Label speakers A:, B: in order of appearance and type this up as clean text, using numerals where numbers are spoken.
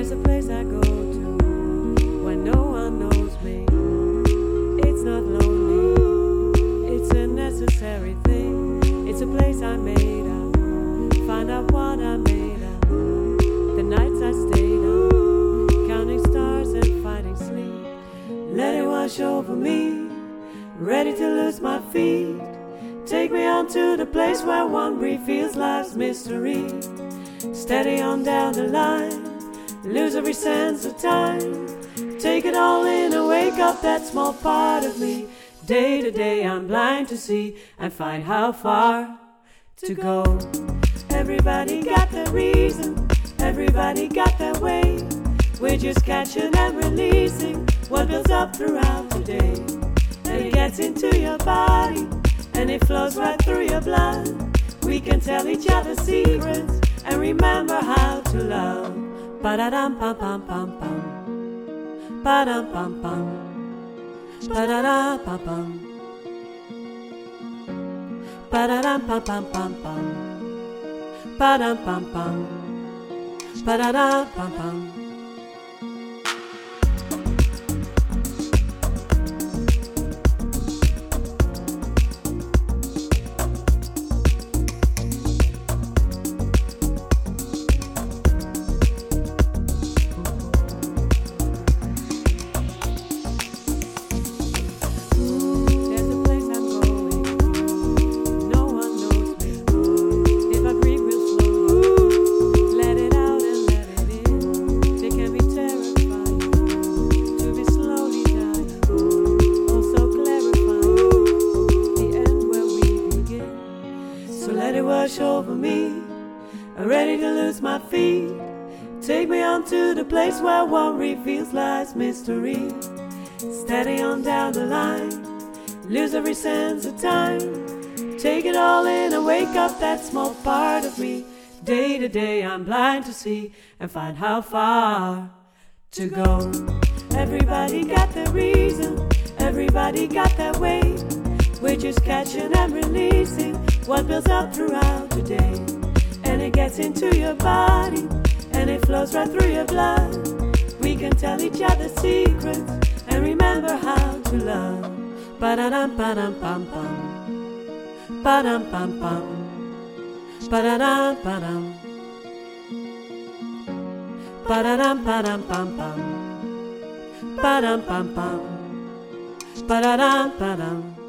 A: There's a place I go to when no one knows me. It's not lonely, it's a necessary thing. It's a place I made up, find out what I made up. The nights I stayed up, counting stars and fighting sleep. Let it wash over me, ready to lose my feet. Take me on to the place where one breath feels life's mystery. Steady on down the line, lose every sense of time. Take it all in and wake up that small part of me. Day to day I'm blind to see and find how far to go. Everybody got their reason, everybody got their way. We're just catching and releasing what builds up throughout the day. And it gets into your body and it flows right through your blood. We can tell each other secrets and remember how to love. Ba-da-dum pam pam pam pam, ba-dum pam pam, ba-da-da pam pam, ba-da-dum pam pam pam pam, ba-dum pam pam, ba-da-da pam pam. Wash over me, I'm ready to lose my feet. Take me on to the place where one reveals life's mystery. Steady on down the line, lose every sense of time. Take it all in and wake up that small part of me. Day to day I'm blind to see and find how far to go. Everybody got their reason, everybody got their way. We're just catching and releasing what builds up throughout the day. And it gets into your body and it flows right through your blood. We can tell each other secrets and remember how to love. Ba-da-dum ba-dum pam pam, ba-dum pam pam, ba-da-dum ba-dum, ba-da-dum ba-dum pam pam, ba-dum pam pam, ba-da-dum ba-dum.